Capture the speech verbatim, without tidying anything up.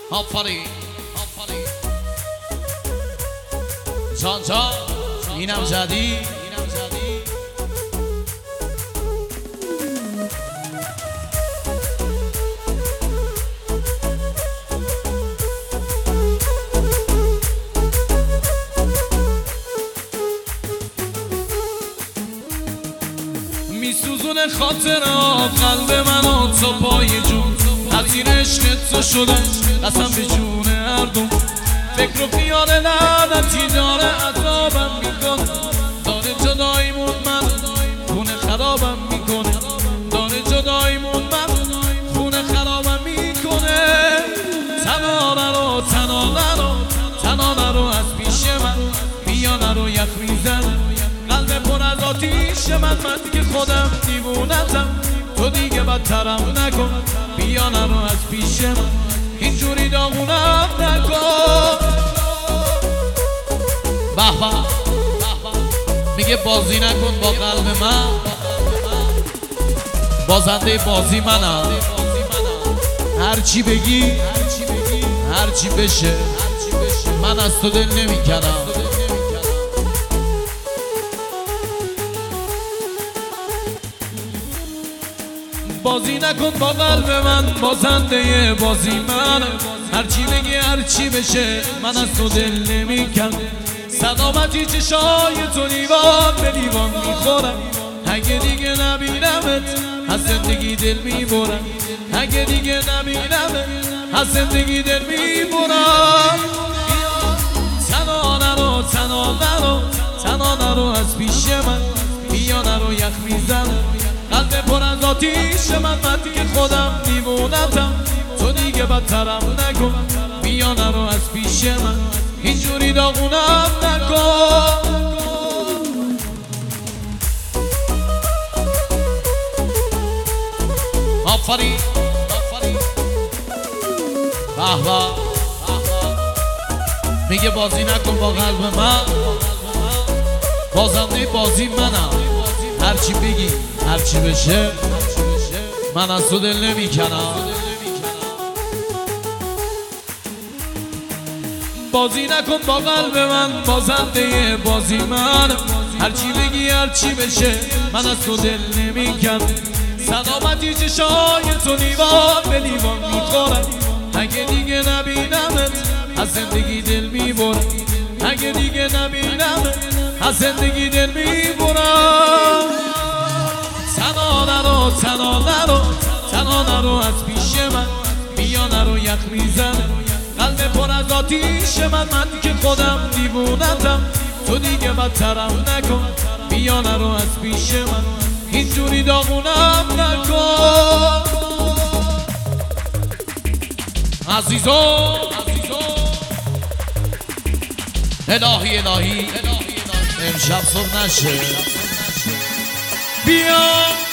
آفرین آفرین جان جان اینم زدی اینم زدی میسوزونه خاطرات قلب منو تا پای جون حسین عشق تو شدن قسم به جون هردوم فکر و خیال لعنتی داره عذابم میکنه داره جداییمون من خونه خرابم میکنه داره جداییمون من خونه خرابم میکنه تنانه رو تنانه رو تنانه رو از پیش من بیانه رو یخ میزن قلب پر از آتیش من من دیگه خودم دیوونتم تو دیگه بدترم نکن بیانه رو از پیش من اینجوری داغونم نکن به به میگه بازی نکن با قلب من بازنده بازی منم هرچی بگی هرچی بشه من از تو دل نمیکنم بازی نکن با قلب من بازنده بازی من هرچی بگی هرچی بشه من از تو دل نمیکنم سلامتی چشای تو لیوان به لیوان میخورم اگه دیگه نبینمت از زندگی دل میبرم اگه دیگه نبینمت از زندگی دل میبرم تنانه رو تنانه رو تنانه رو از پیش من بیانه رو یخ میزنم قلب پر از آتیش من من دیگه خودم دیوونتم تو دیگه بدترم نکن بیانه رو از پیش من اینجوری داغونم نکن آفرین آفرین به به میگه بازی نکن با قلب من بازنده بازی منم هرچی بگی هرچی بشه من از تو دل نمیکنم بازی نکن با قلب من بازنده بازی من هرچی بگی هرچی بشه من از تو دل نمیکنم سلامتی چشای تو لیوان به لیوان میخورم اگه دیگه نبینمت از زندگی دل میبرم اگه دیگه نبینمت از زندگی دل میبرم تنانه رو تنانه رو تنانه رو از پیش من بیانه رو یخ میزنه قلب پر از آتیش من من که خودم دیوونتم تو دیگه بدترم نکن بیانه رو از پیش من اینجوری داغونم نکن عزیزو الهی الهی امشب صبح نشه بیا